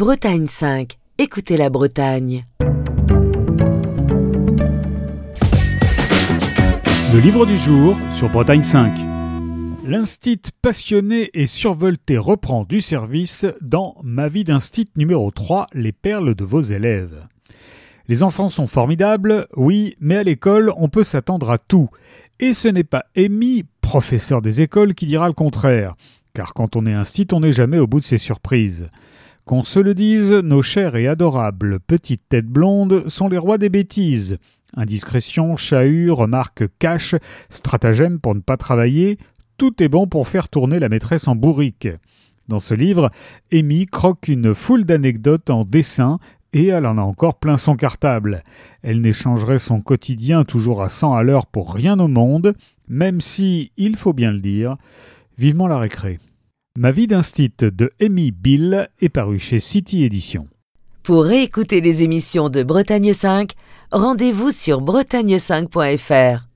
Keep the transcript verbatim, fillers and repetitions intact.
Bretagne cinq. Écoutez la Bretagne. Le livre du jour sur Bretagne cinq. L'instit passionné et survolté reprend du service dans Ma vie d'instit numéro trois, les perles de vos élèves. Les enfants sont formidables, oui, mais à l'école, on peut s'attendre à tout. Et ce n'est pas Amy, professeur des écoles, qui dira le contraire. Car quand on est instit, on n'est jamais au bout de ses surprises. Qu'on se le dise, nos chères et adorables petites têtes blondes sont les rois des bêtises. Indiscrétion, chahut, remarques cash, stratagème pour ne pas travailler, tout est bon pour faire tourner la maîtresse en bourrique. Dans ce livre, Amy croque une foule d'anecdotes en dessin et elle en a encore plein son cartable. Elle n'échangerait son quotidien toujours à cent à l'heure pour rien au monde, même si, il faut bien le dire, vivement la récré. Ma vie d'instit de Amy Bill est paru chez City Éditions. Pour réécouter les émissions de Bretagne cinq, rendez-vous sur bretagne cinq point f r.